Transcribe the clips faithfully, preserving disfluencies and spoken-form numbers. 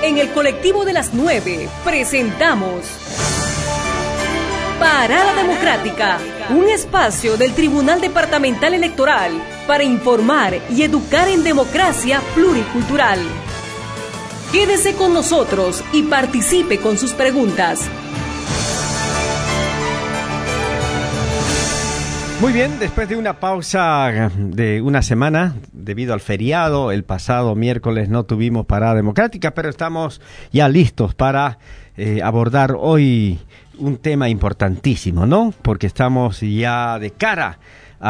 en el Colectivo de las Nueve presentamos Parada Democrática, un espacio del Tribunal Departamental Electoral para informar y educar en democracia pluricultural. Quédese con nosotros y participe con sus preguntas. Muy bien, después de una pausa de una semana, debido al feriado, el pasado miércoles no tuvimos Parada Democrática, pero estamos ya listos para eh, abordar hoy un tema importantísimo, ¿no? Porque estamos ya de cara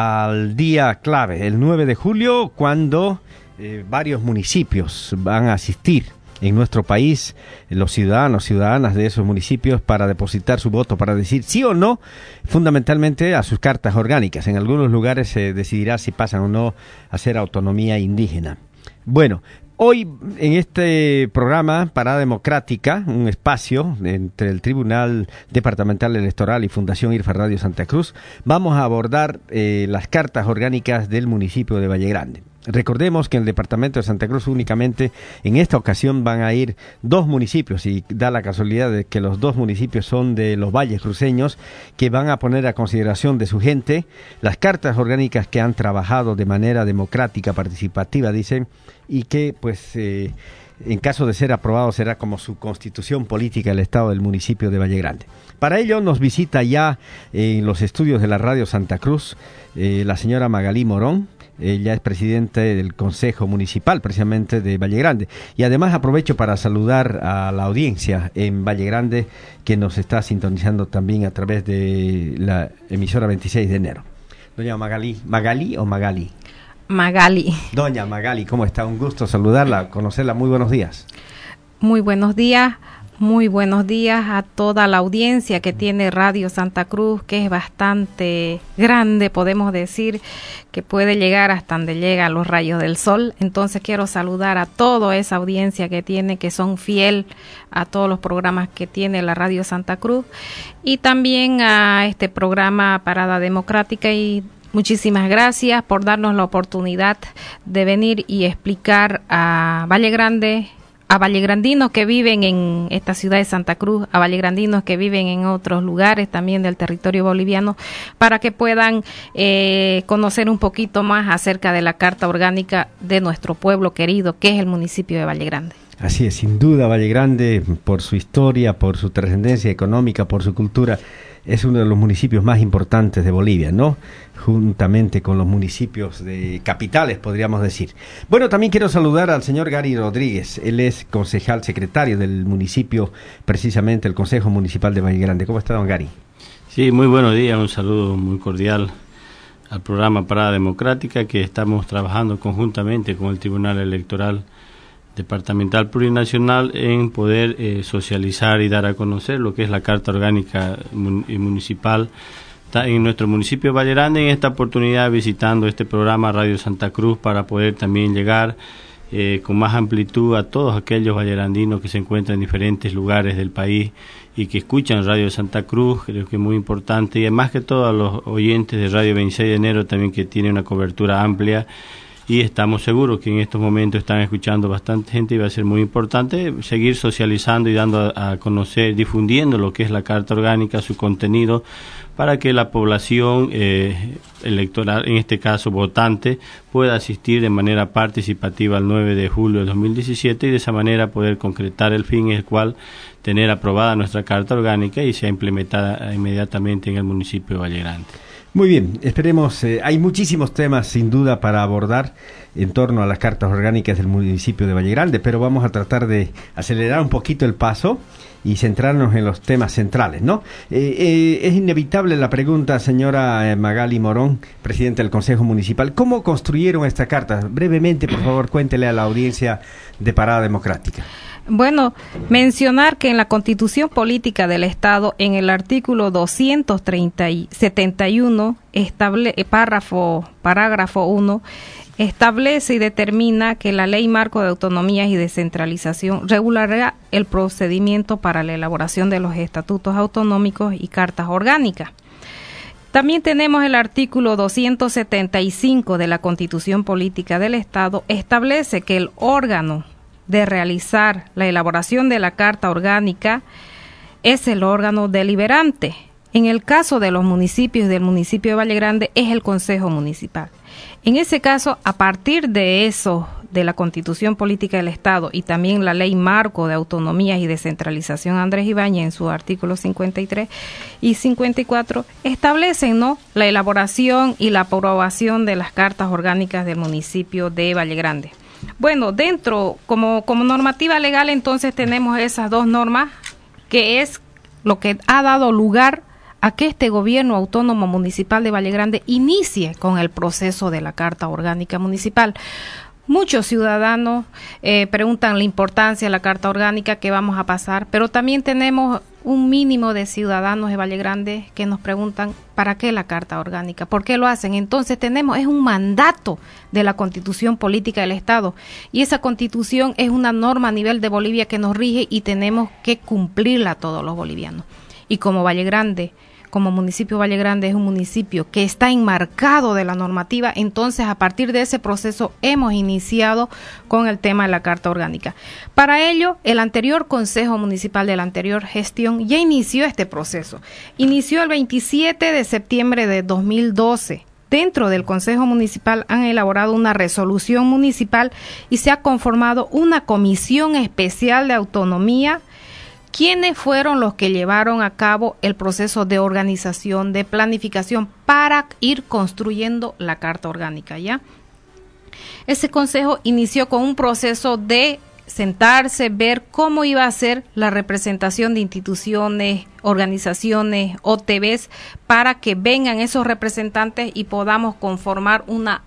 al día clave, el nueve de julio, cuando eh, varios municipios van a asistir en nuestro país, los ciudadanos, ciudadanas de esos municipios, para depositar su voto, para decir sí o no, fundamentalmente a sus cartas orgánicas. En algunos lugares se decidirá si pasan o no a ser autonomía indígena. Bueno, hoy en este programa, Parada Democrática, un espacio entre el Tribunal Departamental Electoral y Fundación IRFA Radio Santa Cruz, vamos a abordar eh, las cartas orgánicas del municipio de Valle Grande. Recordemos que en el departamento de Santa Cruz únicamente en esta ocasión van a ir dos municipios, y da la casualidad de que los dos municipios son de los valles cruceños, que van a poner a consideración de su gente las cartas orgánicas que han trabajado de manera democrática, participativa, dicen, y que pues eh, en caso de ser aprobado será como su constitución política el estado del municipio de Valle Grande. Para ello nos visita ya en los estudios de la Radio Santa Cruz eh, la señora Magalí Morón. Ella es presidente del Consejo Municipal, precisamente de Valle Grande. Y además aprovecho para saludar a la audiencia en Valle Grande, que nos está sintonizando también a través de la emisora veintiséis de enero. Doña Magalí, ¿Magalí o Magali? Magali. Doña Magali, ¿cómo está? Un gusto saludarla, conocerla. Muy buenos días. Muy buenos días. Muy buenos días a toda la audiencia que tiene Radio Santa Cruz, que es bastante grande, podemos decir, que puede llegar hasta donde llegan los rayos del sol. Entonces quiero saludar a toda esa audiencia que tiene, que son fiel a todos los programas que tiene la Radio Santa Cruz, y también a este programa Parada Democrática. Y muchísimas gracias por darnos la oportunidad de venir y explicar a Valle Grande, a vallegrandinos que viven en esta ciudad de Santa Cruz, a vallegrandinos que viven en otros lugares también del territorio boliviano, para que puedan eh, conocer un poquito más acerca de la Carta Orgánica de nuestro pueblo querido, que es el municipio de Valle Grande. Así es, sin duda, Valle Grande, por su historia, por su trascendencia económica, por su cultura, es uno de los municipios más importantes de Bolivia, ¿no? Juntamente con los municipios de capitales, podríamos decir. Bueno, también quiero saludar al señor Gary Rodríguez. Él es concejal secretario del municipio, precisamente el Consejo Municipal de Valle Grande. ¿Cómo está, don Gary? Sí, muy buenos días. Un saludo muy cordial al programa Parada Democrática, que estamos trabajando conjuntamente con el Tribunal Electoral Departamental Plurinacional en poder eh, socializar y dar a conocer lo que es la Carta Orgánica mun- Municipal en nuestro municipio de Valle Grande. En esta oportunidad visitando este programa Radio Santa Cruz para poder también llegar eh, con más amplitud a todos aquellos vallegrandinos que se encuentran en diferentes lugares del país y que escuchan Radio Santa Cruz. Creo que es muy importante, y además que todos los oyentes de Radio veintiséis de enero también, que tiene una cobertura amplia. Y estamos seguros que en estos momentos están escuchando bastante gente, y va a ser muy importante seguir socializando y dando a, a conocer, difundiendo lo que es la Carta Orgánica, su contenido, para que la población eh, electoral, en este caso votante, pueda asistir de manera participativa el nueve de julio de dos mil diecisiete, y de esa manera poder concretar el fin, el cual tener aprobada nuestra Carta Orgánica y sea implementada inmediatamente en el municipio de Valle Grande. Muy bien, esperemos, eh, hay muchísimos temas sin duda para abordar en torno a las cartas orgánicas del municipio de Valle Grande, pero vamos a tratar de acelerar un poquito el paso y centrarnos en los temas centrales, ¿no? Eh, eh, es inevitable la pregunta, señora Magalí Morón, presidenta del Consejo Municipal, ¿cómo construyeron esta carta? Brevemente, por favor, cuéntele a la audiencia de Parada Democrática. Bueno, mencionar que en la Constitución Política del Estado, en el artículo doscientos setenta y uno, estable, párrafo, parágrafo uno, establece y determina que la Ley Marco de Autonomías y Descentralización regulará el procedimiento para la elaboración de los estatutos autonómicos y cartas orgánicas. También tenemos el artículo doscientos setenta y cinco de la Constitución Política del Estado, establece que el órgano de realizar la elaboración de la Carta Orgánica es el órgano deliberante. En el caso de los municipios del municipio de Valle Grande es el Consejo Municipal. En ese caso, a partir de eso, de la Constitución Política del Estado y también la Ley Marco de Autonomías y Descentralización Andrés Ibáñez en sus artículos cincuenta y tres y cincuenta y cuatro, establecen, ¿no?, la elaboración y la aprobación de las cartas orgánicas del municipio de Valle Grande. Bueno, dentro, como, como normativa legal, entonces tenemos esas dos normas, que es lo que ha dado lugar a que este gobierno autónomo municipal de Valle Grande inicie con el proceso de la Carta Orgánica Municipal. Muchos ciudadanos eh, preguntan la importancia de la Carta Orgánica que vamos a pasar, pero también tenemos un mínimo de ciudadanos de Valle Grande que nos preguntan ¿para qué la Carta Orgánica? ¿Por qué lo hacen? Entonces tenemos, es un mandato de la Constitución Política del Estado, y esa Constitución es una norma a nivel de Bolivia que nos rige y tenemos que cumplirla todos los bolivianos. Y como Valle Grande, como municipio Valle Grande es un municipio que está enmarcado de la normativa, entonces a partir de ese proceso hemos iniciado con el tema de la Carta Orgánica. Para ello, el anterior Consejo Municipal de la anterior gestión ya inició este proceso. Inició el veintisiete de septiembre de dos mil doce. Dentro del Consejo Municipal han elaborado una resolución municipal y se ha conformado una comisión especial de autonomía. ¿Quiénes fueron los que llevaron a cabo el proceso de organización, de planificación para ir construyendo la Carta Orgánica? ¿Ya? Ese consejo inició con un proceso de sentarse, ver cómo iba a ser la representación de instituciones, organizaciones, O T Bs, para que vengan esos representantes y podamos conformar una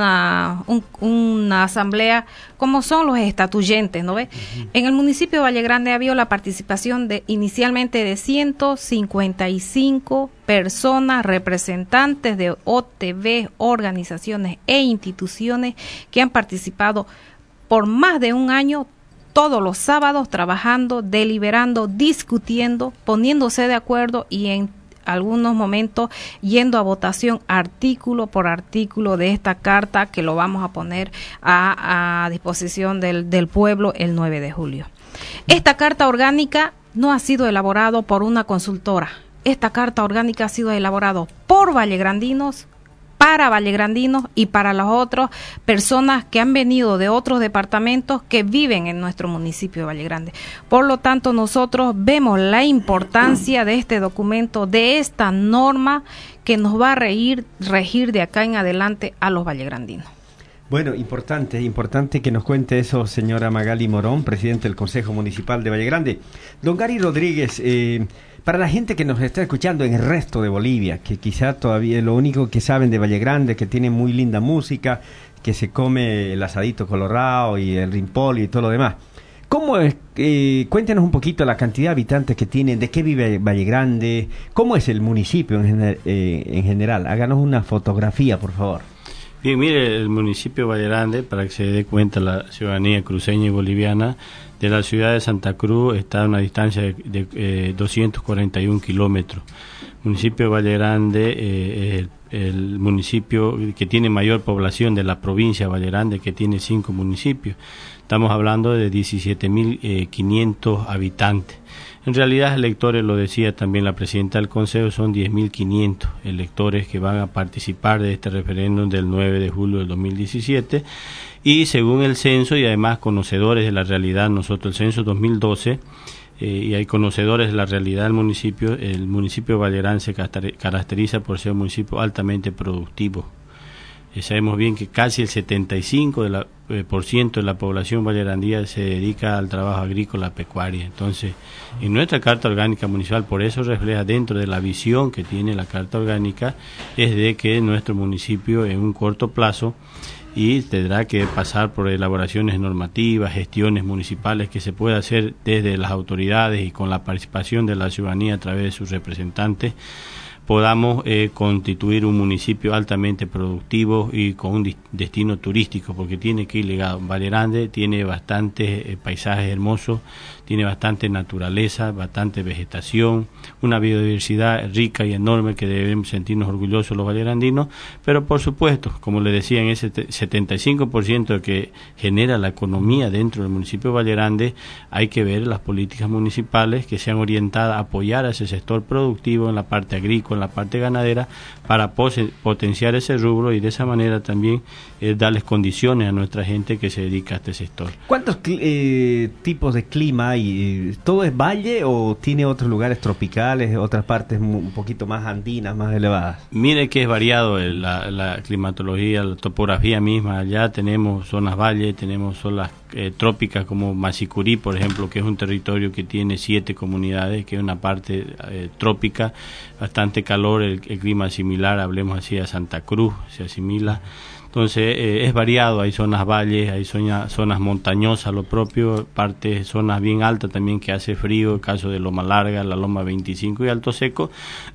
una un, una asamblea como son los estatuyentes, ¿no ve? Uh-huh. En el municipio de Valle Grande ha habido la participación de inicialmente de ciento cincuenta y cinco personas, representantes de O T B, organizaciones e instituciones que han participado por más de un año, todos los sábados trabajando, deliberando, discutiendo, poniéndose de acuerdo y en algunos momentos yendo a votación artículo por artículo de esta carta que lo vamos a poner a, a disposición del, del pueblo el nueve de julio. Esta carta orgánica no ha sido elaborada por una consultora. Esta carta orgánica ha sido elaborada por vallegrandinos, para vallegrandinos y para las otras personas que han venido de otros departamentos que viven en nuestro municipio de Valle Grande. Por lo tanto, nosotros vemos la importancia de este documento, de esta norma que nos va a regir, regir de acá en adelante a los vallegrandinos. Bueno, importante, importante que nos cuente eso, señora Magali Morón, presidente del Consejo Municipal de Valle Grande. Don Gary Rodríguez, eh, para la gente que nos está escuchando en el resto de Bolivia, que quizá todavía lo único que saben de Valle Grande, que tiene muy linda música, que se come el asadito colorado y el rimpollo y todo lo demás. ¿Cómo es? Eh, cuéntenos un poquito la cantidad de habitantes que tienen, de qué vive Valle Grande, cómo es el municipio en, gener, eh, en general. Háganos una fotografía, por favor. Bien, mire, el municipio de Valle Grande, para que se dé cuenta la ciudadanía cruceña y boliviana, de la ciudad de Santa Cruz está a una distancia de, de eh, doscientos cuarenta y un kilómetros. El municipio de Valle Grande eh, es el, el municipio que tiene mayor población de la provincia de Valle Grande, que tiene cinco municipios. Estamos hablando de diecisiete mil quinientos habitantes. En realidad, electores, lo decía también la presidenta del Consejo, son diez mil quinientos electores que van a participar de este referéndum del nueve de julio del dos mil diecisiete. Y según el censo, y además conocedores de la realidad, nosotros el censo dos mil doce, eh, y hay conocedores de la realidad del municipio, el municipio de Valle Grande se caracteriza por ser un municipio altamente productivo. Eh, sabemos bien que casi el setenta y cinco por ciento de la, eh, por ciento de la población vallegrandina se dedica al trabajo agrícola pecuaria. Entonces, en nuestra Carta Orgánica Municipal, por eso refleja dentro de la visión que tiene la Carta Orgánica, es de que nuestro municipio en un corto plazo y tendrá que pasar por elaboraciones normativas, gestiones municipales que se pueda hacer desde las autoridades y con la participación de la ciudadanía a través de sus representantes, podamos eh, constituir un municipio altamente productivo y con un destino turístico, porque tiene que ir ligado. Valle Grande tiene bastantes eh, paisajes hermosos, tiene bastante naturaleza, bastante vegetación, una biodiversidad rica y enorme que debemos sentirnos orgullosos los vallegrandinos, pero por supuesto, como le decía, en ese setenta y cinco por ciento que genera la economía dentro del municipio de Valle Grande, hay que ver las políticas municipales que sean orientadas a apoyar a ese sector productivo en la parte agrícola, en la parte ganadera, para potenciar ese rubro y de esa manera también eh, darles condiciones a nuestra gente que se dedica a este sector. ¿Cuántos eh, tipos de clima hay? ¿Todo es valle o tiene otros lugares tropicales, otras partes un poquito más andinas, más elevadas? Mire que es variado el, la, la climatología, la topografía misma. Allá tenemos zonas valle, tenemos zonas eh, trópicas como Masicurí, por ejemplo, que es un territorio que tiene siete comunidades, que es una parte eh, trópica, bastante calor, el, el clima similar, hablemos así, a Santa Cruz, se asimila. Entonces eh, es variado, hay zonas valles, hay zona, zonas montañosas, lo propio, partes, zonas bien altas también que hace frío, el caso de Loma Larga, la Loma veinticinco y Alto Seco.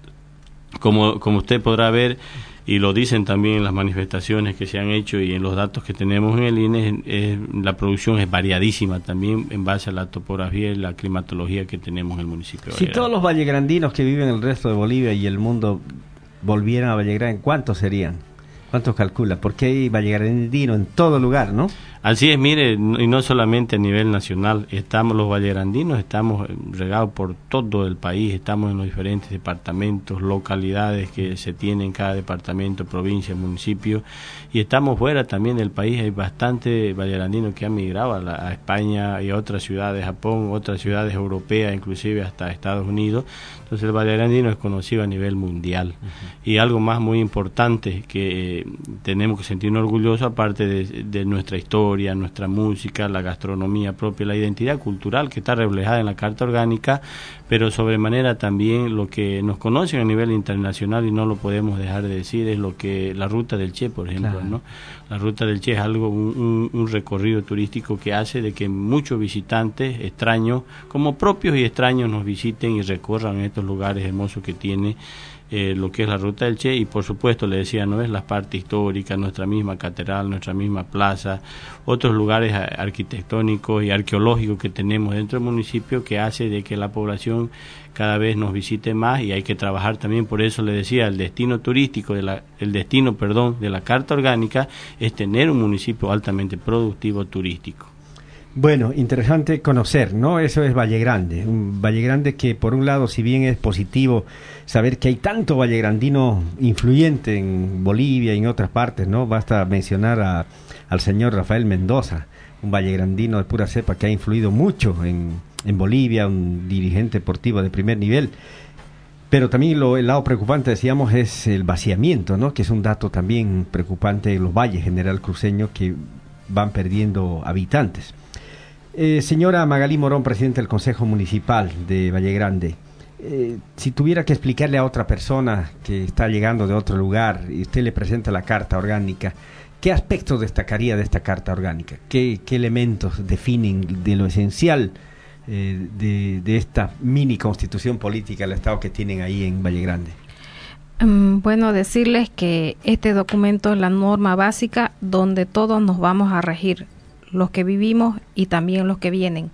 Como, como usted podrá ver, y lo dicen también en las manifestaciones que se han hecho y en los datos que tenemos en el I N E, es, es, la producción es variadísima también en base a la topografía y la climatología que tenemos en el municipio. Si todos los vallegrandinos que viven en el resto de Bolivia y el mundo volvieran a Valle Grande, ¿cuántos serían? ¿Cuántos calcula? Porque hay vallegrandinos en todo lugar, ¿no? Así es, mire, y no solamente a nivel nacional, estamos los vallegrandinos, estamos regados por todo el país, estamos en los diferentes departamentos, localidades que se tienen en cada departamento, provincia, municipio, y estamos fuera también del país, hay bastante vallegrandinos que han migrado a, la, a España y a otras ciudades, Japón, otras ciudades europeas, inclusive hasta Estados Unidos. Entonces el vallegrandino es conocido a nivel mundial. Uh-huh. Y algo más muy importante que eh, tenemos que sentirnos orgullosos, aparte de, de nuestra historia, nuestra música, la gastronomía propia, la identidad cultural que está reflejada en la Carta Orgánica, pero sobremanera también lo que nos conocen a nivel internacional y no lo podemos dejar de decir es lo que la Ruta del Che, por ejemplo, claro. ¿no? La Ruta del Che es algo, un, un, un recorrido turístico que hace de que muchos visitantes extraños, como propios y extraños, nos visiten y recorran estos lugares hermosos que tiene Eh, lo que es la Ruta del Che, y por supuesto le decía, no es la parte histórica, nuestra misma catedral, nuestra misma plaza, otros lugares arquitectónicos y arqueológicos que tenemos dentro del municipio, que hace de que la población cada vez nos visite más, y hay que trabajar también. Por eso le decía, el destino turístico de la, el destino perdón de la Carta Orgánica es tener un municipio altamente productivo turístico. Bueno, interesante conocer, ¿no? Eso es Valle Grande, un Valle Grande que por un lado, si bien es positivo saber que hay tanto vallegrandino influyente en Bolivia y en otras partes, ¿no? Basta mencionar a, al señor Rafael Mendoza, un vallegrandino de pura cepa que ha influido mucho en, en Bolivia, un dirigente deportivo de primer nivel. Pero también lo, el lado preocupante, decíamos, es el vaciamiento, ¿no? Que es un dato también preocupante en los valles general cruceños, que van perdiendo habitantes. Eh, señora Magalí Morón, presidenta del Consejo Municipal de Valle Grande, eh, si tuviera que explicarle a otra persona que está llegando de otro lugar y usted le presenta la Carta Orgánica, ¿qué aspectos destacaría de esta Carta Orgánica? ¿Qué, qué elementos definen de lo esencial eh, de, de esta mini constitución política del Estado que tienen ahí en Valle Grande? Um, bueno, decirles que este documento es la norma básica donde todos nos vamos a regir, los que vivimos y también los que vienen,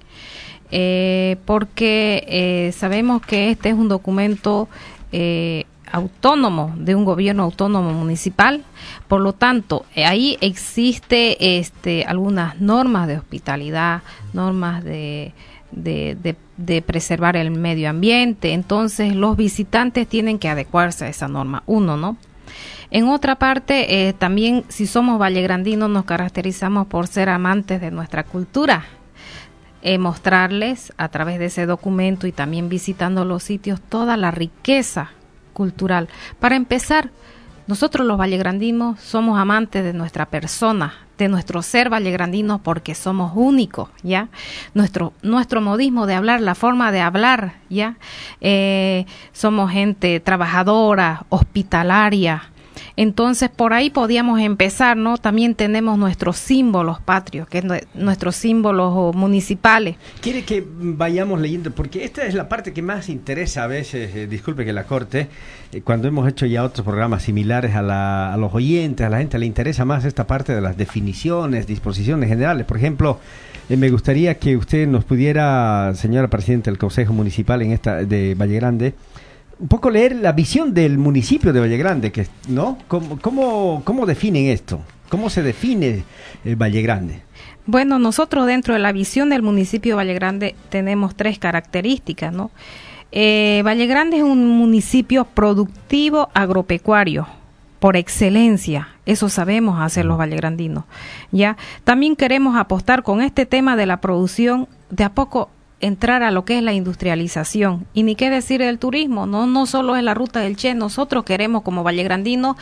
eh, porque eh, sabemos que este es un documento eh, autónomo, de un gobierno autónomo municipal, por lo tanto eh, ahí existe este algunas normas de hospitalidad, normas de De, de, de preservar el medio ambiente. Entonces los visitantes tienen que adecuarse a esa norma, uno, ¿no? En otra parte, eh, también si somos vallegrandinos nos caracterizamos por ser amantes de nuestra cultura, eh, mostrarles a través de ese documento y también visitando los sitios toda la riqueza cultural. Para empezar, nosotros los vallegrandinos somos amantes de nuestra persona, de nuestro ser vallegrandinos, porque somos únicos, ¿ya? Nuestro nuestro modismo de hablar, la forma de hablar, ¿ya? Eh, somos gente trabajadora, hospitalaria, Entonces, por ahí podíamos empezar, ¿no? También tenemos nuestros símbolos patrios, que es nuestros símbolos municipales. Quiere que vayamos leyendo, porque esta es la parte que más interesa a veces, eh, disculpe que la corte, eh, cuando hemos hecho ya otros programas similares a, la, a los oyentes, a la gente le interesa más esta parte de las definiciones, disposiciones generales. Por ejemplo, eh, me gustaría que usted nos pudiera, señora Presidenta del Consejo Municipal en esta de Valle Grande, un poco leer la visión del municipio de Valle Grande, que, ¿no? ¿Cómo, cómo, cómo definen esto? ¿Cómo se define eh, Valle Grande? Bueno, nosotros dentro de la visión del municipio de Valle Grande tenemos tres características, ¿no? Eh, Valle Grande es un municipio productivo agropecuario, por excelencia, eso sabemos hacer los vallegrandinos, ¿ya? También queremos apostar con este tema de la producción, de a poco entrar a lo que es la industrialización, y ni qué decir del turismo, no, no solo es la ruta del Che, nosotros queremos como vallegrandinos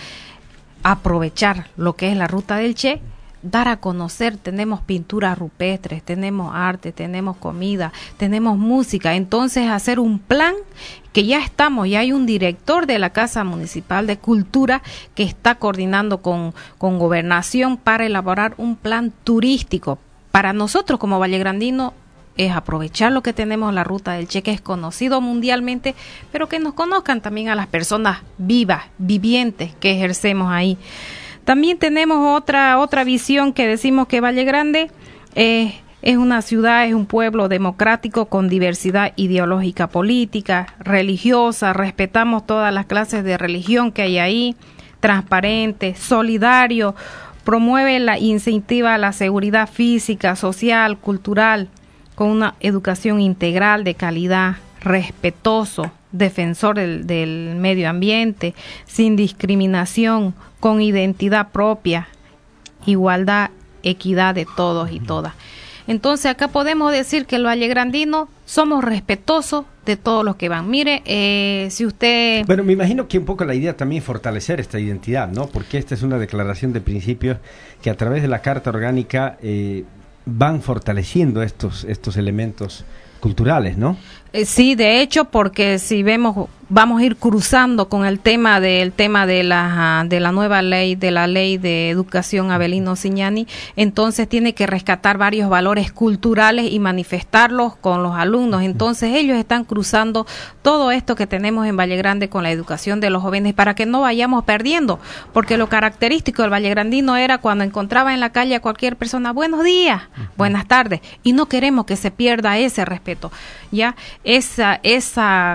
aprovechar lo que es la ruta del Che, dar a conocer, tenemos pinturas rupestres, tenemos arte, tenemos comida, tenemos música, entonces hacer un plan que ya estamos, ya hay un director de la Casa Municipal de Cultura que está coordinando con, con Gobernación para elaborar un plan turístico. Para nosotros como vallegrandinos es aprovechar lo que tenemos, la ruta del Che, que es conocido mundialmente, pero que nos conozcan también a las personas vivas, vivientes que ejercemos ahí. También tenemos otra otra visión que decimos que Valle Grande eh, es una ciudad, es un pueblo democrático con diversidad ideológica, política, religiosa, respetamos todas las clases de religión que hay ahí, transparente, solidario, promueve la incentiva la seguridad física, social, cultural, con una educación integral de calidad, respetuoso, defensor del, del medio ambiente, sin discriminación, con identidad propia, igualdad, equidad de todos y todas. Entonces acá podemos decir que los vallegrandinos somos respetuosos de todos los que van. Mire, eh, si usted... Bueno, me imagino que un poco la idea también es fortalecer esta identidad, ¿no? Porque esta es una declaración de principios que a través de la Carta Orgánica eh, van fortaleciendo estos, estos elementos culturales, ¿no? Eh, sí, de hecho, porque si vemos, vamos a ir cruzando con el tema del tema de la de la nueva ley, de la ley de educación Avelino Cignani, entonces tiene que rescatar varios valores culturales y manifestarlos con los alumnos. Entonces ellos están cruzando todo esto que tenemos en Valle Grande con la educación de los jóvenes para que no vayamos perdiendo, porque lo característico del vallegrandino era cuando encontraba en la calle a cualquier persona, buenos días, buenas tardes, y no queremos que se pierda ese respeto, ¿ya? esa esa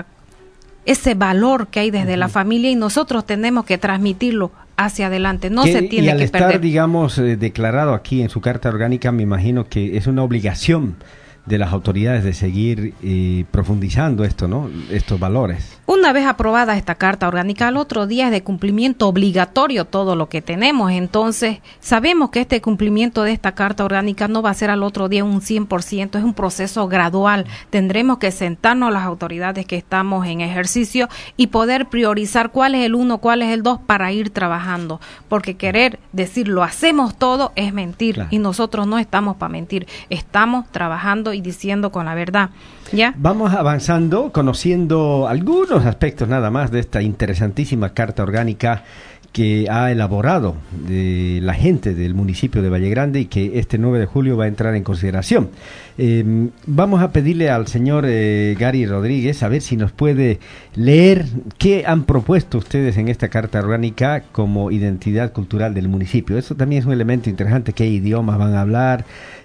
ese valor que hay desde uh-huh. la familia, y nosotros tenemos que transmitirlo hacia adelante, no que, se tiene y al que estar, perder. digamos, eh, declarado aquí en su Carta Orgánica, me imagino que es una obligación de las autoridades de seguir eh, profundizando esto, ¿no? Estos valores. Una vez aprobada esta Carta Orgánica, al otro día es de cumplimiento obligatorio todo lo que tenemos. Entonces, sabemos que este cumplimiento de esta Carta Orgánica no va a ser al otro día un cien por ciento, es un proceso gradual. Tendremos que sentarnos las autoridades que estamos en ejercicio y poder priorizar cuál es el uno, cuál es el dos para ir trabajando. Porque querer decir lo hacemos todo es mentir, claro. Y nosotros no estamos para mentir, estamos trabajando y diciendo con la verdad. ¿Ya? Vamos avanzando, conociendo algunos aspectos nada más de esta interesantísima Carta Orgánica que ha elaborado de la gente del municipio de Valle Grande y que este nueve de julio va a entrar en consideración. Eh, vamos a pedirle al señor eh, Gary Rodríguez a ver si nos puede leer qué han propuesto ustedes en esta Carta Orgánica como identidad cultural del municipio. Eso también es un elemento interesante, qué idiomas van a hablar,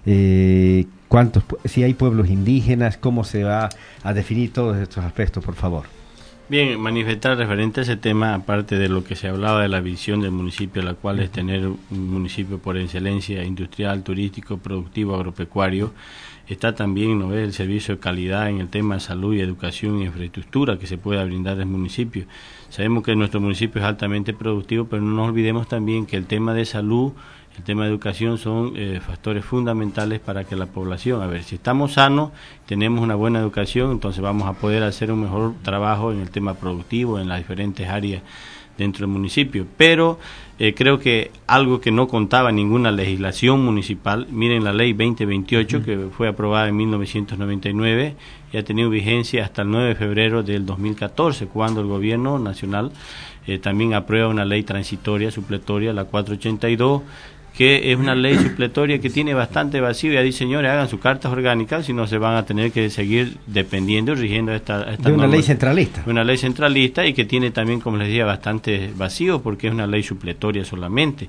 eh, cuántos, si hay pueblos indígenas, cómo se va a definir todos estos aspectos, por favor. Bien, manifestar referente a ese tema, aparte de lo que se hablaba de la visión del municipio, la cual es tener un municipio por excelencia industrial, turístico, productivo, agropecuario, está también, ¿no ve?, el servicio de calidad en el tema de salud y educación y infraestructura que se pueda brindar al municipio. Sabemos que nuestro municipio es altamente productivo, pero no nos olvidemos también que el tema de salud, el tema de educación son eh, factores fundamentales para que la población, a ver, si estamos sanos, tenemos una buena educación, entonces vamos a poder hacer un mejor trabajo en el tema productivo, en las diferentes áreas dentro del municipio. Pero Eh, creo que algo que no contaba ninguna legislación municipal, miren la ley veinte veintiocho, mm. que fue aprobada en mil novecientos noventa y nueve y ha tenido vigencia hasta el nueve de febrero del dos mil catorce, cuando el gobierno nacional eh, también aprueba una ley transitoria, supletoria, la cuatrocientos ochenta y dos, que es una ley supletoria que tiene bastante vacío. Ya dice, señores, hagan sus cartas orgánicas, si no se van a tener que seguir dependiendo y rigiendo esta, esta de una norma, ley centralista. Una ley centralista y que tiene también, como les decía, bastante vacío porque es una ley supletoria solamente.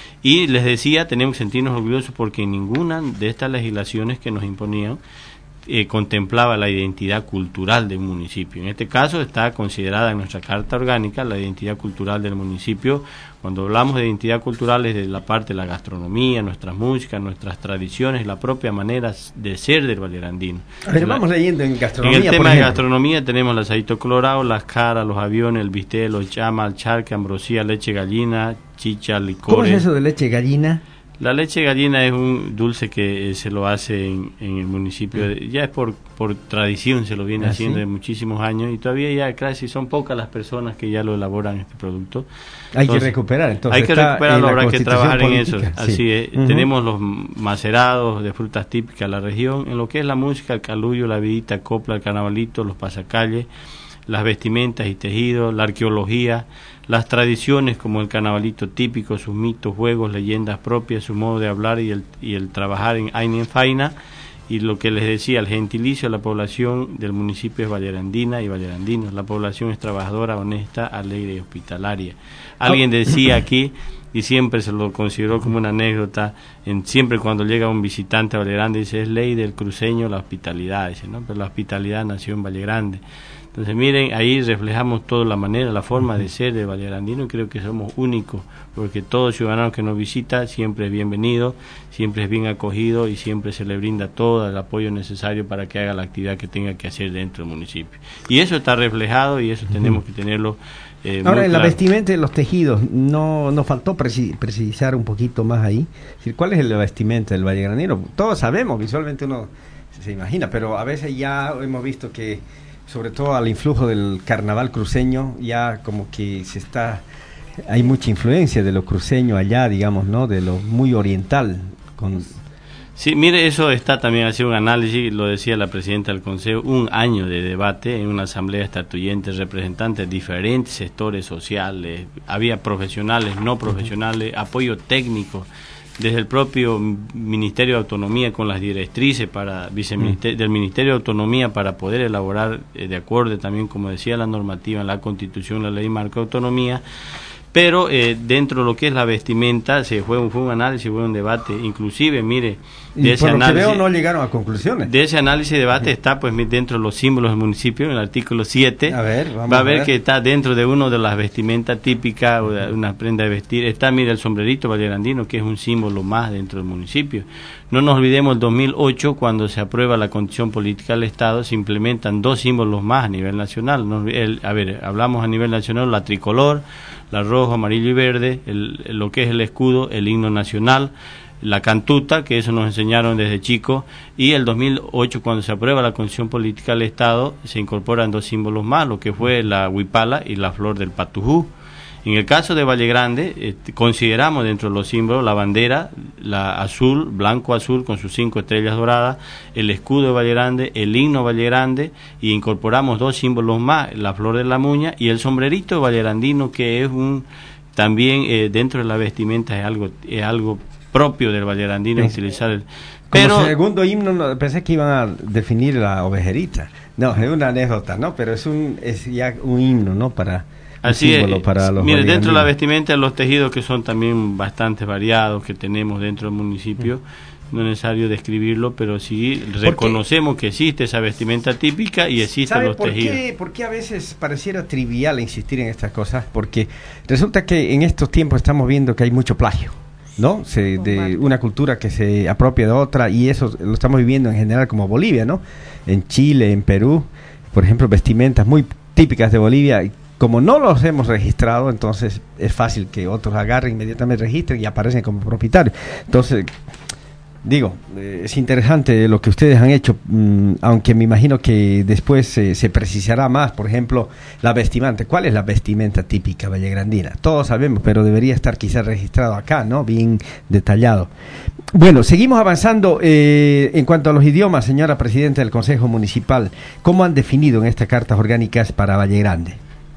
Y les decía, tenemos que sentirnos orgullosos porque ninguna de estas legislaciones que nos imponían Eh, contemplaba la identidad cultural del municipio. En este caso está considerada en nuestra Carta Orgánica la identidad cultural del municipio. Cuando hablamos de identidad cultural es de la parte de la gastronomía, nuestras músicas, nuestras tradiciones, la propia manera de ser del vallerandino. A ver, vamos leyendo en gastronomía. En el tema por de ejemplo. gastronomía tenemos el asadito colorado, las caras, los aviones, el bistec, los chamas, el charque, ambrosía, leche gallina, chicha, licores. ¿Cómo es eso de leche gallina? La leche gallina es un dulce que eh, se lo hace en, en el municipio, mm. ya es por por tradición, se lo viene ¿Ah, haciendo sí? de muchísimos años y todavía ya casi son pocas las personas que ya lo elaboran este producto. Hay Entonces, que recuperar, entonces. hay que recuperarlo, habrá que trabajar política, en eso. sí. Así es, uh-huh. Tenemos los macerados de frutas típicas de la región, en lo que es la música, el calullo, la vidita, copla, el carnavalito, los pasacalles, las vestimentas y tejidos, la arqueología, las tradiciones como el carnavalito típico, sus mitos, juegos, leyendas propias, su modo de hablar y el, y el trabajar en Aina en Faina, y lo que les decía, el gentilicio, la población del municipio es vallerandina y vallerandinos, la población es trabajadora, honesta, alegre y hospitalaria. Alguien decía aquí, y siempre se lo consideró como una anécdota, en, siempre cuando llega un visitante a Vallegrande, dice, es ley del cruceño la hospitalidad, dice, ¿no? Pero la hospitalidad nació en Vallegrande. Entonces miren, ahí reflejamos toda la manera, la forma de ser de vallerandino y creo que somos únicos, porque todo ciudadano que nos visita siempre es bienvenido, siempre es bien acogido y siempre se le brinda todo el apoyo necesario para que haga la actividad que tenga que hacer dentro del municipio. Y eso está reflejado y eso tenemos que tenerlo eh, Ahora, muy en la claro. vestimenta y los tejidos, ¿no nos faltó preci- precisar un poquito más ahí? Es decir, ¿cuál es la vestimenta del vallegranino? Todos sabemos, visualmente uno se imagina, pero a veces ya hemos visto que sobre todo al influjo del carnaval cruceño, ya como que se está, hay mucha influencia de lo cruceño allá, digamos, ¿no? De lo muy oriental. Con... Sí, mire, eso está también haciendo un análisis, lo decía la presidenta del Consejo, un año de debate en una asamblea estatuyente, representantes de diferentes sectores sociales, había profesionales, no profesionales, apoyo técnico, desde el propio Ministerio de Autonomía con las directrices para viceministerio, mm. del Ministerio de Autonomía para poder elaborar eh, de acuerdo también, como decía la normativa, en la Constitución, la Ley Marco de Autonomía, pero eh, dentro de lo que es la vestimenta se fue un, fue un análisis, fue un debate, inclusive, mire, de y ese por lo análisis, que veo no llegaron a conclusiones. De ese análisis y debate está pues dentro de los símbolos del municipio, en el artículo siete, a ver, vamos va a ver, a ver que está dentro de uno de las vestimentas típicas, o de una prenda de vestir, está, mire, el sombrerito vallerandino, que es un símbolo más dentro del municipio. No nos olvidemos, el dos mil ocho, cuando se aprueba la Constitución Política del Estado, se implementan dos símbolos más a nivel nacional. No, el, a ver, hablamos a nivel nacional, la tricolor, la rojo, amarillo y verde, el, lo que es el escudo, el himno nacional, la cantuta, que eso nos enseñaron desde chicos, y el dos mil ocho, cuando se aprueba la Constitución Política del Estado, se incorporan dos símbolos más, lo que fue la huipala y la flor del patujú. En el caso de Vallegrande, eh, consideramos dentro de los símbolos la bandera, la azul, blanco-azul con sus cinco estrellas doradas, el escudo de Vallegrande, el himno Vallegrande, y incorporamos dos símbolos más, la flor de la muña y el sombrerito vallerandino, que es un también eh, dentro de la vestimenta es algo es algo propio del vallerandino, sí. Utilizar el... Como pero segundo himno, no, pensé que iban a definir la ovejerita. No, es una anécdota, ¿no? Pero es un es ya un himno, ¿no? Para... Así es, para los mire, dentro de la vestimenta, los tejidos que son también bastante variados que tenemos dentro del municipio, no es necesario describirlo, pero sí reconocemos que existe esa vestimenta típica y existen los por tejidos. Qué, ¿Por qué a veces pareciera trivial insistir en estas cosas? Porque resulta que en estos tiempos estamos viendo que hay mucho plagio, ¿no? Se, de una cultura que se apropia de otra, y eso lo estamos viviendo en general como Bolivia, ¿no? En Chile, en Perú, por ejemplo, vestimentas muy típicas de Bolivia. Como no los hemos registrado, entonces es fácil que otros agarren, inmediatamente registren y aparecen como propietarios. Entonces, Digo, eh, es interesante lo que ustedes han hecho, mmm, aunque me imagino que después eh, se precisará más, por ejemplo, la vestimenta. ¿Cuál es la vestimenta típica vallegrandina? Todos sabemos, pero debería estar quizás registrado acá, ¿no? Bien detallado. Bueno, seguimos avanzando eh, en cuanto a los idiomas, señora Presidenta del Consejo Municipal. ¿Cómo han definido en estas cartas orgánicas para Valle Grande?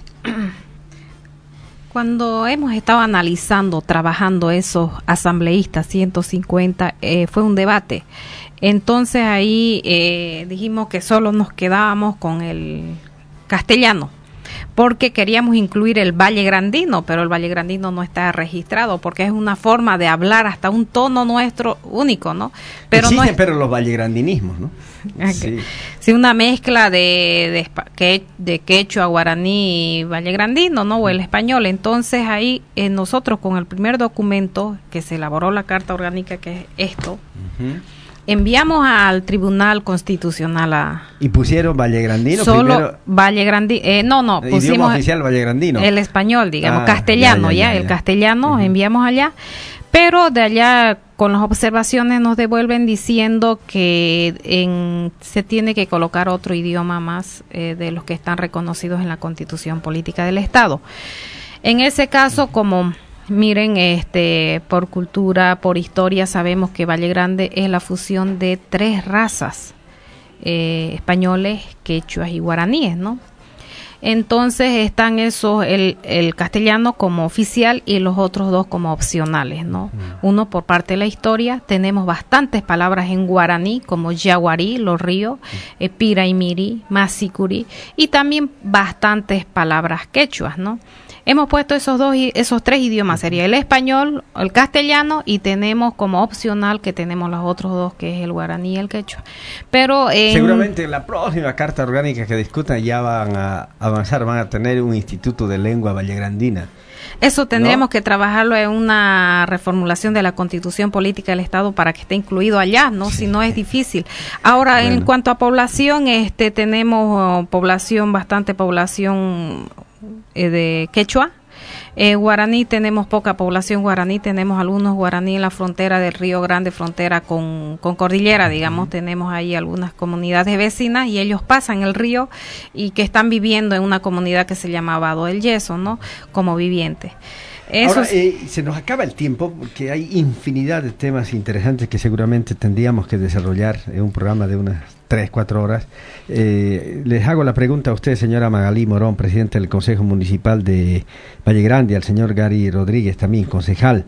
Cuando hemos estado analizando, trabajando esos asambleístas ciento cincuenta, eh, fue un debate. Entonces ahí eh, dijimos que solo nos quedábamos con el castellano, porque queríamos incluir el vallegrandino, pero el vallegrandino no está registrado, porque es una forma de hablar hasta un tono nuestro único, ¿no? Pero Existen, no es, pero los vallegrandinismos, ¿no? Okay. Sí. Sí, una mezcla de, de, de quechua, guaraní y vallegrandino, ¿no? O el español. Entonces ahí eh, nosotros con el primer documento que se elaboró la Carta Orgánica, que es esto, uh-huh. enviamos al Tribunal Constitucional a... ¿Y pusieron vallegrandino solo primero? Vallegrandino, eh, no, no, pusimos... Idioma oficial vallegrandino. El español, digamos, ah, castellano, ya, ya, ya, ya el ya. castellano uh-huh. enviamos allá, pero de allá con las observaciones nos devuelven diciendo que en, se tiene que colocar otro idioma más eh, de los que están reconocidos en la Constitución Política del Estado. En ese caso, como... Miren, este, por cultura, por historia, sabemos que Valle Grande es la fusión de tres razas, eh, españoles, quechuas y guaraníes, ¿no? Entonces están esos, el, el castellano como oficial y los otros dos como opcionales, ¿no? Uno por parte de la historia, tenemos bastantes palabras en guaraní, como yaguarí, los ríos, eh, piraimiri, masicuri, y también bastantes palabras quechuas, ¿no? Hemos puesto esos dos, esos tres idiomas, sería el español, el castellano, y tenemos como opcional que tenemos los otros dos, que es el guaraní y el quechua. Pero en... seguramente en la próxima carta orgánica que discutan ya van a avanzar, van a tener un instituto de lengua vallegrandina. Eso tendríamos ¿no? que trabajarlo en una reformulación de la Constitución Política del Estado para que esté incluido allá, ¿no? Sí. Si no es difícil. Ahora, bueno. En cuanto a población, este, tenemos uh, población, bastante población eh, de quechua. Eh, guaraní, tenemos poca población guaraní, tenemos algunos guaraní en la frontera del Río Grande, frontera con, con Cordillera, digamos, uh-huh. tenemos ahí algunas comunidades vecinas y ellos pasan el río y que están viviendo en una comunidad que se llama Vado del Yeso, ¿no? Como vivientes. Ahora, eh, se nos acaba el tiempo porque hay infinidad de temas interesantes que seguramente tendríamos que desarrollar en un programa de unas tres, cuatro horas. Eh, les hago la pregunta a usted, señora Magalí Morón, presidente del Consejo Municipal de Valle Grande, al señor Gary Rodríguez, también concejal.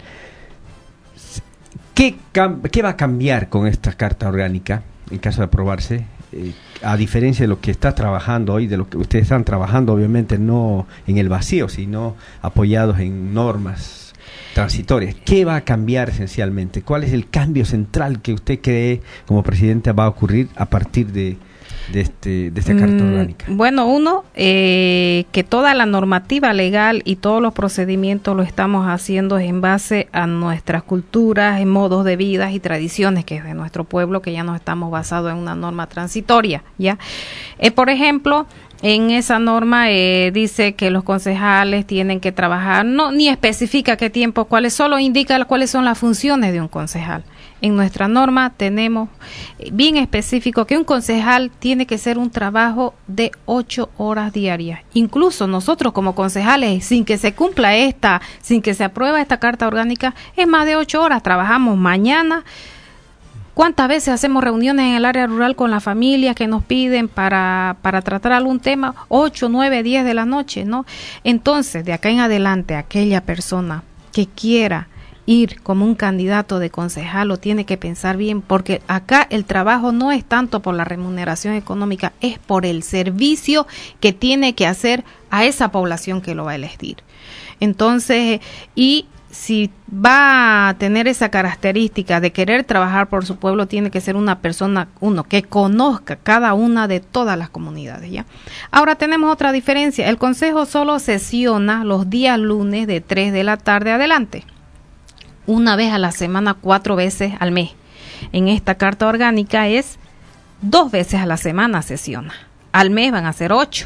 ¿Qué, cam- qué va a cambiar con esta carta orgánica en caso de aprobarse? Eh, a diferencia de lo que está trabajando hoy, de lo que ustedes están trabajando, obviamente no en el vacío, sino apoyados en normas transitorias. ¿Qué va a cambiar esencialmente? ¿Cuál es el cambio central que usted cree como presidente va a ocurrir a partir de, de, este, de esta carta orgánica? Mm, bueno, uno, eh, que toda la normativa legal y todos los procedimientos lo estamos haciendo en base a nuestras culturas, en modos de vida y tradiciones que es de nuestro pueblo, que ya no estamos basados en una norma transitoria, ¿ya? Eh, por ejemplo, en esa norma eh, dice que los concejales tienen que trabajar, no ni especifica qué tiempo, cuáles, solo indica cuáles son las funciones de un concejal. En nuestra norma tenemos bien específico que un concejal tiene que ser un trabajo de ocho horas diarias. Incluso nosotros como concejales, sin que se cumpla esta, sin que se apruebe esta carta orgánica, es más de ocho horas. Trabajamos mañana. ¿Cuántas veces hacemos reuniones en el área rural con las familias que nos piden para, para tratar algún tema? Ocho, nueve, diez de la noche, ¿no? Entonces, de acá en adelante, aquella persona que quiera ir como un candidato de concejal lo tiene que pensar bien, porque acá el trabajo no es tanto por la remuneración económica, es por el servicio que tiene que hacer a esa población que lo va a elegir. Entonces, y si va a tener esa característica de querer trabajar por su pueblo, tiene que ser una persona, uno, que conozca cada una de todas las comunidades, ¿ya? Ahora tenemos otra diferencia. El consejo solo sesiona los días lunes de tres de la tarde adelante. Una vez a la semana, cuatro veces al mes. En esta carta orgánica es dos veces a la semana sesiona. Al mes van a ser ocho.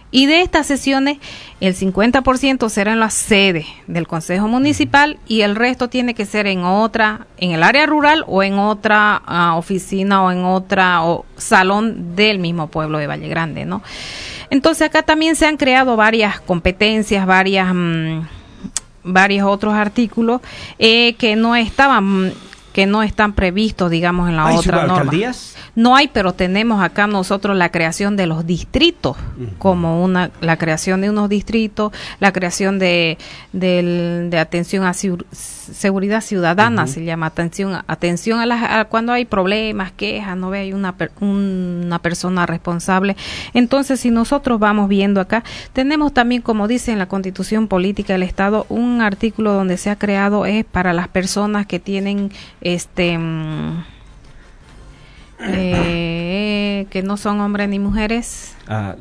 Y de estas sesiones, el cincuenta por ciento será en la sede del Consejo Municipal y el resto tiene que ser en otra, en el área rural o en otra uh, oficina o en otra o salón del mismo pueblo de Valle Grande, ¿no? Entonces acá también se han creado varias competencias, varias, mmm, varios otros artículos eh, que no estaban, que no están previstos, digamos, en la ¿Hay otra norma. subalcaldías? No hay, pero tenemos acá nosotros la creación de los distritos, uh-huh. como una la creación de unos distritos, la creación de de, de atención a ciu, seguridad ciudadana, uh-huh. se llama atención atención a, las, a cuando hay problemas, quejas, no ve, hay una una persona responsable. Entonces, si nosotros vamos viendo acá, tenemos también, como dice en la Constitución Política del Estado, un artículo donde se ha creado es para las personas que tienen este Eh, que no son hombres ni mujeres. Ah,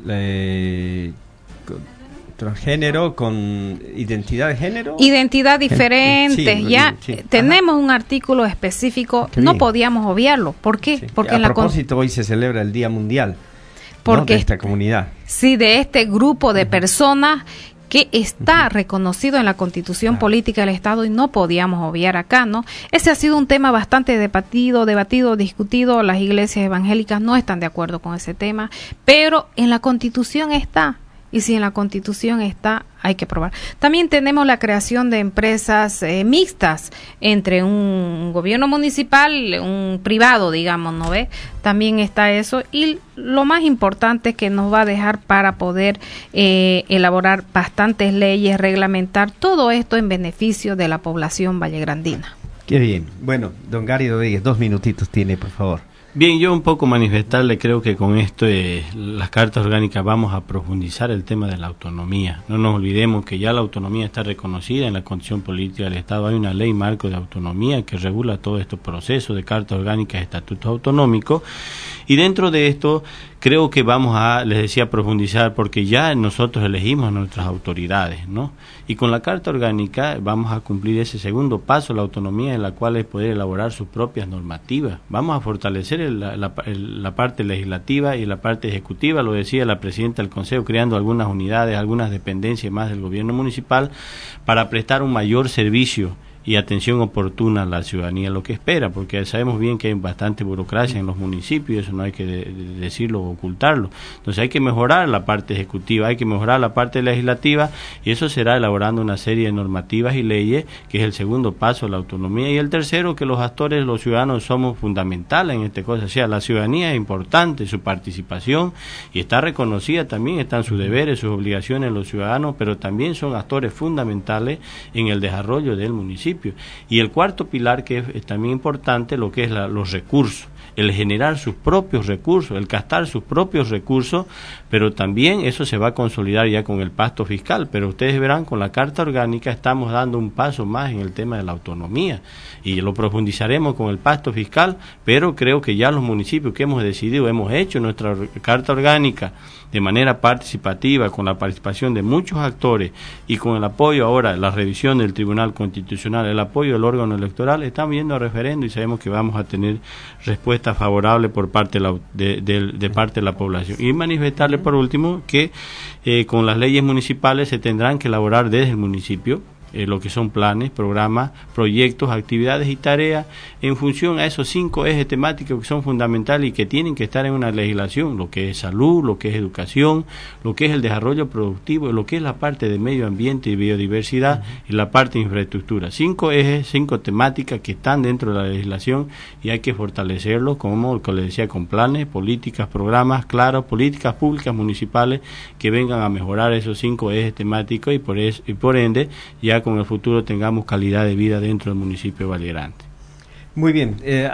eh, con, transgénero, con identidad de género. Identidad diferente. Sí, ya sí. tenemos Ajá. un artículo específico. Qué no bien. Podíamos obviarlo. ¿Por qué? Sí. Porque a en la propósito, hoy se celebra el Día Mundial, porque, ¿no?, de esta comunidad. Sí, de este grupo de personas que está uh-huh. reconocido en la Constitución ah. Política del Estado y no podíamos obviar acá, ¿no? Ese ha sido un tema bastante debatido, debatido, discutido. Las iglesias evangélicas no están de acuerdo con ese tema, pero en la Constitución está. Y si en la Constitución está, hay que probar. También tenemos la creación de empresas eh, mixtas entre un gobierno municipal, un privado, digamos, ¿no ve? También está eso. Y lo más importante es que nos va a dejar para poder eh, elaborar bastantes leyes, reglamentar todo esto en beneficio de la población vallegrandina. Qué bien. Bueno, don Gary Rodríguez, dos minutitos tiene, por favor. Bien, yo un poco manifestarle, creo que con esto, eh, las cartas orgánicas vamos a profundizar el tema de la autonomía. No nos olvidemos que ya la autonomía está reconocida en la Constitución Política del Estado. Hay una ley marco de autonomía que regula todos estos procesos de cartas orgánicas, estatutos autonómicos. Y dentro de esto, creo que vamos a, les decía, profundizar, porque ya nosotros elegimos nuestras autoridades, ¿no? Y con la Carta Orgánica vamos a cumplir ese segundo paso, la autonomía, en la cual es poder elaborar sus propias normativas. Vamos a fortalecer el, la, la, el, la parte legislativa y la parte ejecutiva, lo decía la presidenta del Consejo, creando algunas unidades, algunas dependencias más del gobierno municipal, para prestar un mayor servicio y atención oportuna a la ciudadanía, lo que espera, porque sabemos bien que hay bastante burocracia en los municipios, eso no hay que de, de decirlo o ocultarlo. Entonces hay que mejorar la parte ejecutiva, hay que mejorar la parte legislativa, y eso será elaborando una serie de normativas y leyes, que es el segundo paso, la autonomía. Y el tercero, que los actores, los ciudadanos, somos fundamentales en esta cosa. O sea, la ciudadanía es importante, su participación, y está reconocida también, están sus deberes, sus obligaciones los ciudadanos, pero también son actores fundamentales en el desarrollo del municipio. Y el cuarto pilar, que es, es también importante, lo que es la, los recursos, el generar sus propios recursos, el gastar sus propios recursos, pero también eso se va a consolidar ya con el pacto fiscal. Pero ustedes verán, con la Carta Orgánica estamos dando un paso más en el tema de la autonomía, y lo profundizaremos con el pacto fiscal, pero creo que ya los municipios que hemos decidido, hemos hecho nuestra Carta Orgánica de manera participativa, con la participación de muchos actores y con el apoyo ahora, la revisión del Tribunal Constitucional, el apoyo del órgano electoral, estamos yendo a referendo y sabemos que vamos a tener respuesta favorable por parte de, la, de, de, de parte de la población. Y manifestarle por último que eh, con las leyes municipales se tendrán que elaborar desde el municipio Eh, lo que son planes, programas, proyectos, actividades y tareas en función a esos cinco ejes temáticos que son fundamentales y que tienen que estar en una legislación, lo que es salud, lo que es educación, lo que es el desarrollo productivo, lo que es la parte de medio ambiente y biodiversidad, uh-huh. y la parte de infraestructura. Cinco ejes, cinco temáticas que están dentro de la legislación y hay que fortalecerlos, como, como les decía, con planes, políticas, programas claros, políticas públicas municipales que vengan a mejorar esos cinco ejes temáticos y por, eso, y por ende ya con el futuro tengamos calidad de vida dentro del municipio de Valle Grande. Muy bien, eh,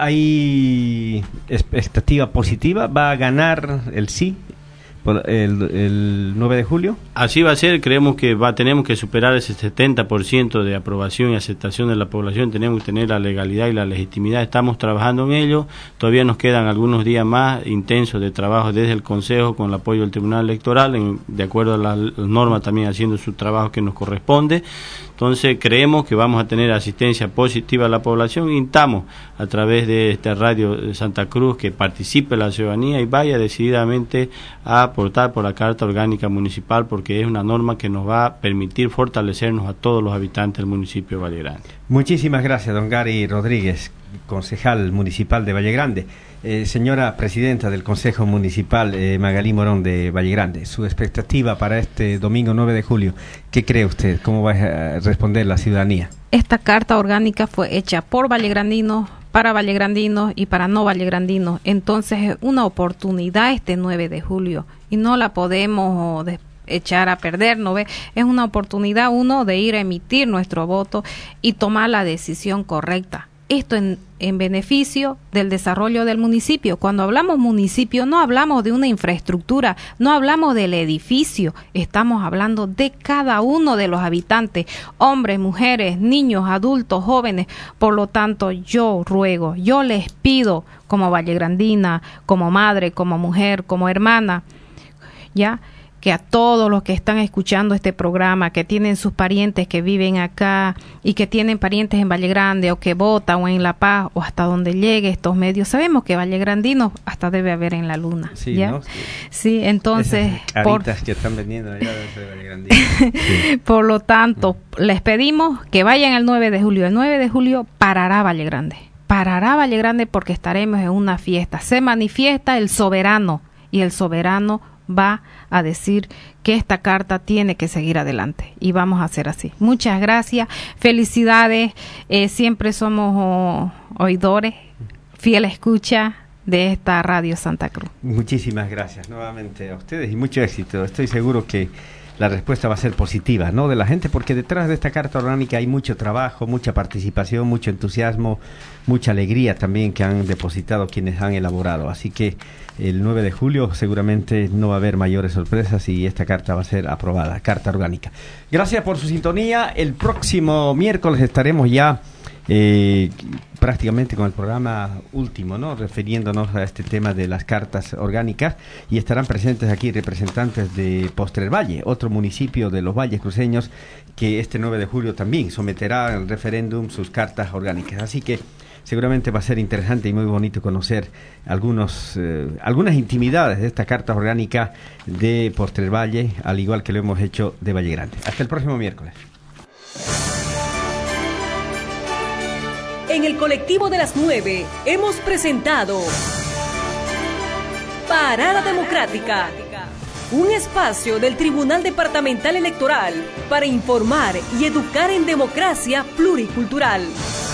¿hay expectativa positiva? ¿Va a ganar el sí el, el nueve de julio? Así va a ser, creemos que va tenemos que superar ese setenta por ciento de aprobación y aceptación de la población, tenemos que tener la legalidad y la legitimidad, estamos trabajando en ello, todavía nos quedan algunos días más intensos de trabajo desde el Consejo con el apoyo del Tribunal Electoral, en, de acuerdo a las la normas también haciendo su trabajo que nos corresponde. Entonces creemos que vamos a tener asistencia positiva a la población. Instamos a través de esta radio de Santa Cruz que participe la ciudadanía y vaya decididamente a aportar por la Carta Orgánica Municipal, porque es una norma que nos va a permitir fortalecernos a todos los habitantes del municipio de Valle Grande. Muchísimas gracias, don Gary Rodríguez, concejal municipal de Valle Grande. Eh, señora presidenta del Consejo Municipal, eh, Magalí Morón de Valle Grande, su expectativa para este domingo nueve de julio, ¿qué cree usted? ¿Cómo va a responder la ciudadanía? Esta carta orgánica fue hecha por vallegrandinos, para vallegrandinos y para no vallegrandinos. Entonces es una oportunidad este nueve de julio y no la podemos de echar a perder, ¿no ve? Es una oportunidad, uno, de ir a emitir nuestro voto y tomar la decisión correcta. Esto en, en beneficio del desarrollo del municipio. Cuando hablamos municipio, no hablamos de una infraestructura, no hablamos del edificio, estamos hablando de cada uno de los habitantes, hombres, mujeres, niños, adultos, jóvenes. Por lo tanto, yo ruego, yo les pido, como vallegrandina, como madre, como mujer, como hermana, ya, que a todos los que están escuchando este programa, que tienen sus parientes que viven acá y que tienen parientes en Valle Grande o que votan o en La Paz o hasta donde llegue estos medios, sabemos que vallegrandinos hasta debe haber en la luna. Sí, ¿ya? ¿no? Sí. Sí, entonces... Esas por, que están vendiendo allá de Vallegrandino. Sí. Por lo tanto, les pedimos que vayan el nueve de julio. El nueve de julio parará Valle Grande. Parará Valle Grande porque estaremos en una fiesta. Se manifiesta el soberano y el soberano va a decir que esta carta tiene que seguir adelante y vamos a hacer así. Muchas gracias, felicidades, eh, siempre somos oh, oidores, fiel escucha de esta Radio Santa Cruz. Muchísimas gracias nuevamente a ustedes y mucho éxito. Estoy seguro que la respuesta va a ser positiva, ¿no?, de la gente, porque detrás de esta carta orgánica hay mucho trabajo, mucha participación, mucho entusiasmo, mucha alegría también que han depositado quienes han elaborado. Así que el nueve de julio seguramente no va a haber mayores sorpresas y esta carta va a ser aprobada, carta orgánica. Gracias por su sintonía. El próximo miércoles estaremos ya eh, prácticamente con el programa último, ¿no?, refiriéndonos a este tema de las cartas orgánicas, y estarán presentes aquí representantes de Postrer Valle, otro municipio de los valles cruceños que este nueve de julio también someterá al referéndum sus cartas orgánicas. Así que seguramente va a ser interesante y muy bonito conocer algunos eh, algunas intimidades de esta carta orgánica de Postrer Valle, al igual que lo hemos hecho de Valle Grande. Hasta el próximo miércoles. En el colectivo de las nueve hemos presentado Parada Democrática, un espacio del Tribunal Departamental Electoral para informar y educar en democracia pluricultural.